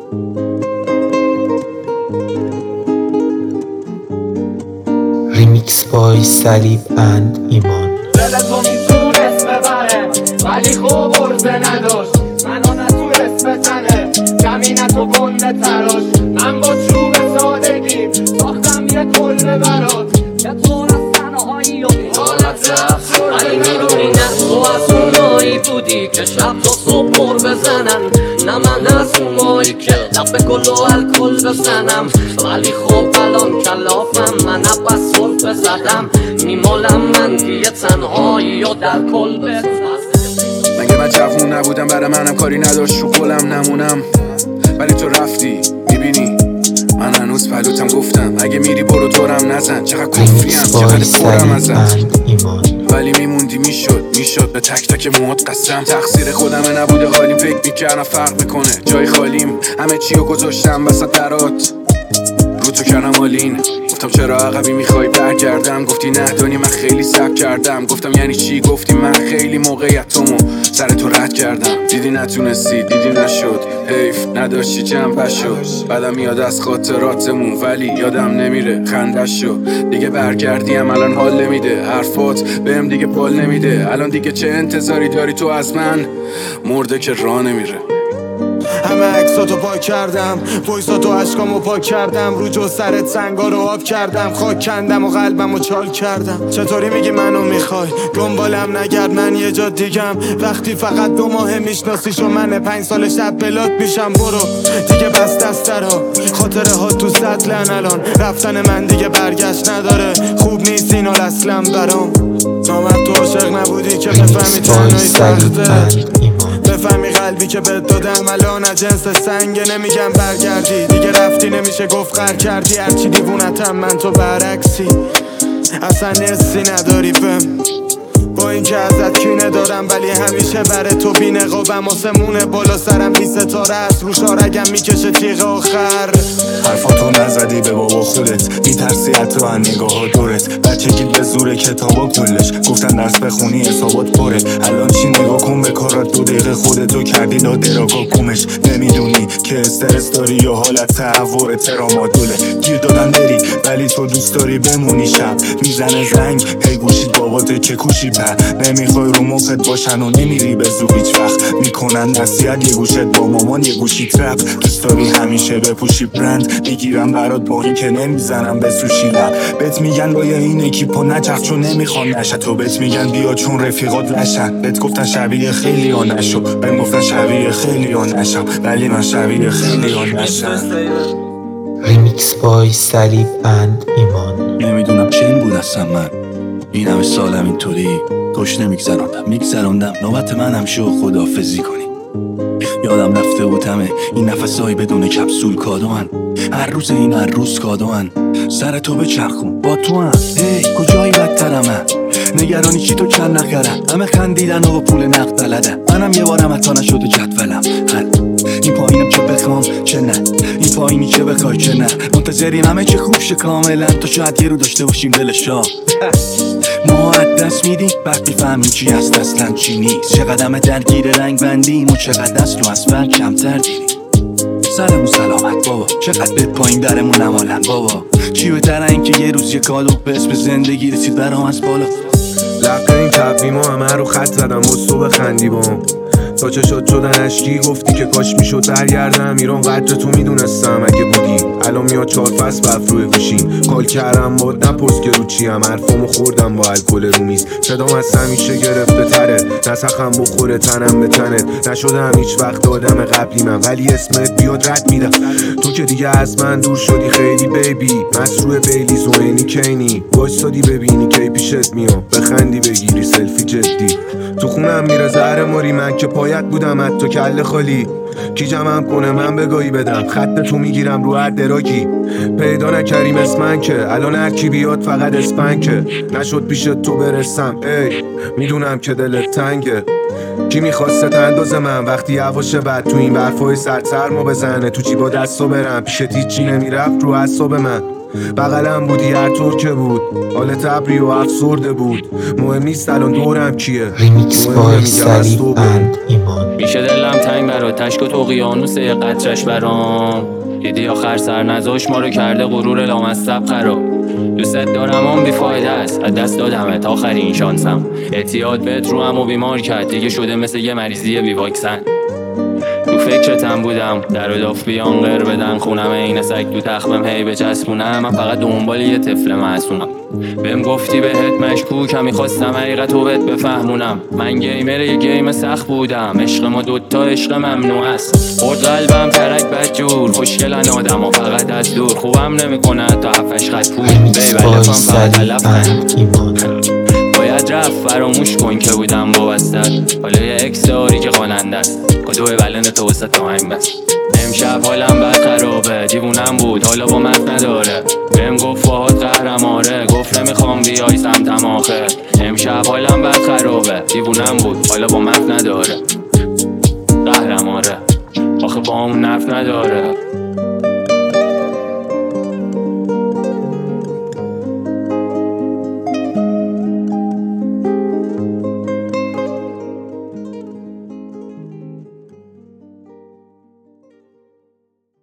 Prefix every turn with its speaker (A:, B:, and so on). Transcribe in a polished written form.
A: ریمیکس بای صلیب اند ایمان.
B: دل تو میتونست ببره ولی خوب عرضه نداشت، منو نتونست بزنه زمینتو گنده تراش. من با چوب سادگی ساختم یه کلبه برات که تو از تنهایی و حالت افسردگی. ولی میدونی نه تو از اونایی بودی که شب تا صبح پر بزنن، نه من از اونایی که دب گل و الکل بزنم. ولی خب الان کلافم، من عباس صلح بزدم، میمالم من دیگه تنهایی و در کل بزنم.
C: مگه من جوون نبودم برای منم کاری نداشت رو قولم نمونم، ولی تو رفتی میبینی من هنوز پلوتم. گفتم اگه میری برو دورم نزن، چقدر کفریم چقدر پرم ازم، ولی میموندی. میشد به تک تک موهات قسم. تقصیر خودمه نبوده حالیم، فکر میکردم فرق میکنه جای خالیم. همه چیو گذاشتم وسط درات، رو تو کردم آلین. گفتم چرا عقبی میخوای برگردم، گفتی نه دانی من خیلی صبر کردم. گفتم یعنی چی، گفتی من خیلی موقعیتمو سر تو رد کردم. دیدی نتونستی، دیدی نشد، حیف نداشتی جنبه شد. بعدم میاد از خاطراتمون ولی یادم نمیره خندش شد. دیگه برگردیم الان حال نمیده، حرفات بهم دیگه پال نمیده. الان دیگه چه انتظاری داری تو از من، مرده که راه نمیره.
D: همه عکساتو پاک کردم، وایساتو عشقامو پاک کردم، رو جو سرت سنگا رو آب کردم، خاک کندم و قلبمو چال کردم. چطوری میگی منو میخوای، دنبالم نگرد من یه جا دیگم. وقتی فقط 2 ماه میشناسیش و من 5 سال شب بلاک میشم. برو دیگه بس دسترها، خاطره ها تو سطلن. الان رفتن من دیگه برگشت نداره، خوب نیست این حال اصلا برام. نامرد تو عاشق نبودی که بفهمی تنهایی سخته، بفهمی قلبی که بهت دادم الان از جنس سنگه. نمیگم برگردی دیگه، رفتی نمیشه گفت غر کردی. هرچی دیوونتم من تو برعکسی، اصلا حسی نداری بهم. با این که ازت کینه دارم ولی همیشه بره تو بی نقابم. آسمونه بالا سرم بی ستاره است، رو شارگم میکشه تیغ آخر.
E: حرفاتو نزدی به بابا خودت، میترسی حتی از نگاه دورت. بچگی به زور کتابا کلش گفتن درس بخونی حسابات پره. الان چی نگاه کن به کارات، 2 دقیقه خودتو کردی لادراگا گمش. نمیدونی که استرس داری یا حالت تهور ترامادوله. گیر دادن بری ولی تو دوست داری بمونی. شب میزنه زنگ هی گوشید بابات که کوشی پر. نمیخوای رو مخت باشن و نمیری به زور هیچ وقت. میکنن نصیحت یه گوشت با مامان یه گوشی ترپ. دوست داری همیشه بپوشی برند، میگیرم برات با این که نمیزنم به سوشی لب. بهت میگن با این اکیپو نچرخ چون نمیخوان نشه. تو بهت میگن بیا چون رفیقات لشن. بهت گفتن شبیه خیلی ها نشو، بهم گفتن شبیه خیلی ها نشم، ولی من شبیه خیلی ها نشم.
A: ریمیکس بای صلیب اند ایمان.
F: نمیدونم چه این بود اصلا، من این همه سالم اینطوری خوش میگذراندم. نوبت منم شو خداحافظی کنی. یادم رفته بود همه این نفسایی بدون کپسول کادوان. هر روز این هر روز کادوان. سر تو بچرخون با تو هم، هی کجایی بدترمه. نگرانی چی تو چند نخرم، همه خندیدن و پول نقد بلدن. منم یه بارم حتی نشده جدولم. این پایینم چه بخوام چه نه، این پایینی چه بخوای چه نه. منتظریم همه چه خوب شه کاملا، تا شاید یه رو داشته باشیم دلشا. ما از دست میدیم بعد میفهمیم چی هست اصلا چی نیست. چقدر درگیر رنگ بندیم و چقدر از تو از فرق کمتر دیدیم. سرمون سلامت بابا، چقدر به پایین درمون نمالن بابا. چی بهتره این که یه روز یه کالو به اسم زندگی رسید برام از بالا.
C: لقه این تقویما همه رو خط زدم باز تو بخندی بام. تا چشات شدن اشکی گفتی که کاش میشد برگردم ایران. قدر تو میدونستم اگه بودی الان میاد 4 فصل برف روی گوشیم. کال کردم باد نپرس که رو چیم، حرفامو خوردم با الکل رو میز. صدام از همیشه گرفته تره، نسخم بخوره تنم به تنت. نشدم هیچ وقت آدم قبلی من ولی اسمت بیاد رد میدم. تو که دیگه از من دور شدی خیلی بیبی، مسروع بیلی زوینی کینی. وایسادی ببینی کی پیشت میام، بخندی بگیری سلفی جدی. تو خونم میره زهر ماری، من که پایت بودم حتی کله خالی. کی جمعم کنه من بگاهی بدم، خط تو میگیرم رو هر دراکی. پیدا نکریم اسمن که الان هر کی بیاد فقط اسپن که. نشد پیشت تو برسم ای میدونم که دلت تنگه. کی میخواسته تنداز من وقتی هواشه بعد تو این برفای سرسرما بزنه. تو چی با دستو برم پیشت هیچی نمیرفت رو اعصاب من. بغلم بودی هر طور که بود، حال تبری و افسرده بود. مهم نیست الان دورم کیه،
A: ریمیکس
C: مهمه
A: بای
C: میگم از
A: سلیب
C: تو
A: اند ایمان.
G: میشه دلم تنگ برات، تشک و اقیانوس یه قطرش برام. دیدی آخر سر نذاش ما رو کرده غرور لامصب خراب. دوست دارم اون بیفایده است، از دست دادمت آخرین شانسم. اعتیاد بهت رو هم و بیمار کرد، دیگه شده مثل یه مریضی بیواکسن. تو فکرتم بودم در و داف بیان غیر بدن خونم، این سگ تو تخمم هی بچسبونم. من فقط دنبال یه طفل معصومم. بهم گفتی بهت مشکوکم، میخواستم حقیقتو بهت بفهمونم. من گیمر یه گیم سخت بودم، عشق ما دوتا عشق ممنوع است. خورد قلبم ترک بدجور، خوشگلن آدم و فقط از دور. خوبم نمیکنه تا هفتش خط پول
A: ریمیکس بای
G: بیبلفم فقط
A: سلیب
G: علف
A: اند ایمان.
G: باید رفت فراموش کن که بودم وابستت. حالا یه اکس داری که خواننده است، کدوه ولن تو وسط تایم بست. امشب حالم بد خرابه، دیوونم بود حالا با مت نداره. بهم گفت فهاد قهرماره، گفت نمیخوام بیای سمتم آخه. امشب حالم بد خرابه، دیوونم بود حالا با مت نداره. قهرماره آخه با اون نفت نداره.